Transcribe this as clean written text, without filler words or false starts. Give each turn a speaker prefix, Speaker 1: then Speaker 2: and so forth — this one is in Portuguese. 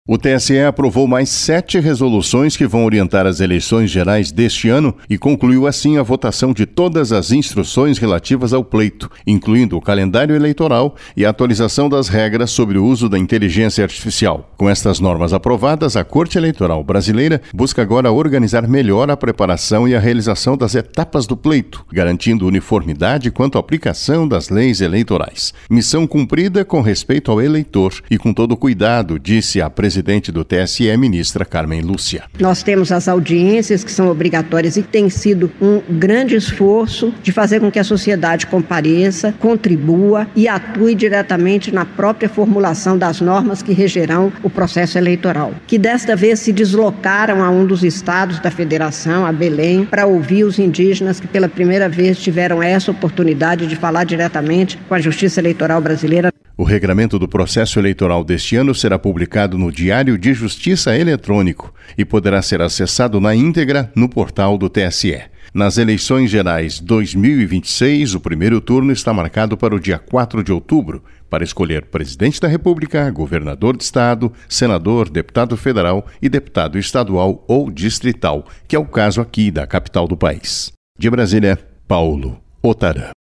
Speaker 1: O TSE aprovou mais 7 resoluções que vão orientar as eleições gerais deste ano e concluiu assim a votação de todas as instruções relativas ao pleito, incluindo o calendário eleitoral e a atualização das regras sobre o uso da inteligência artificial. Com estas normas aprovadas, a Corte Eleitoral Brasileira busca agora organizar melhor a preparação e a realização das etapas do pleito, garantindo uniformidade quanto à aplicação das leis eleitorais. Missão cumprida com respeito ao eleitor e com todo cuidado, disse a presidente do TSE, ministra Carmen Lúcia.
Speaker 2: Nós temos as audiências que são obrigatórias e tem sido um grande esforço de fazer com que a sociedade compareça, contribua e atue diretamente na própria formulação das normas que regerão o processo eleitoral, que desta vez se deslocaram a um dos estados da federação, a Belém, para ouvir os indígenas que pela primeira vez tiveram essa oportunidade de falar diretamente com a Justiça Eleitoral Brasileira.
Speaker 1: O regramento do processo eleitoral deste ano será publicado no Diário de Justiça Eletrônico e poderá ser acessado na íntegra no portal do TSE. Nas eleições gerais 2026, o primeiro turno está marcado para o dia 4 de outubro, para escolher presidente da República, governador de estado, senador, deputado federal e deputado estadual ou distrital, que é o caso aqui da capital do país. De Brasília, Paulo Otarã.